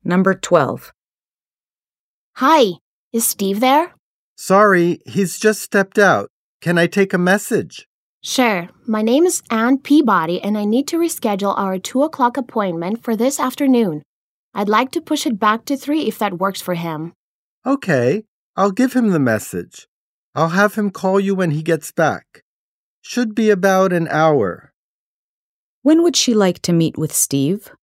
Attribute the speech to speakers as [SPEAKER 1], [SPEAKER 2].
[SPEAKER 1] Number 12.
[SPEAKER 2] Hi, is Steve there?
[SPEAKER 3] Sorry, he's just stepped out. Can I take a message?
[SPEAKER 2] Sure. My name is Ann Peabody, and I need to reschedule our 2 o'clock appointment for this afternoon. I'd like to push it back to 3 if that works for him.
[SPEAKER 3] Okay, I'll give him the message. I'll have him call you when he gets back. Should be about an hour.
[SPEAKER 1] When would she like to meet with Steve?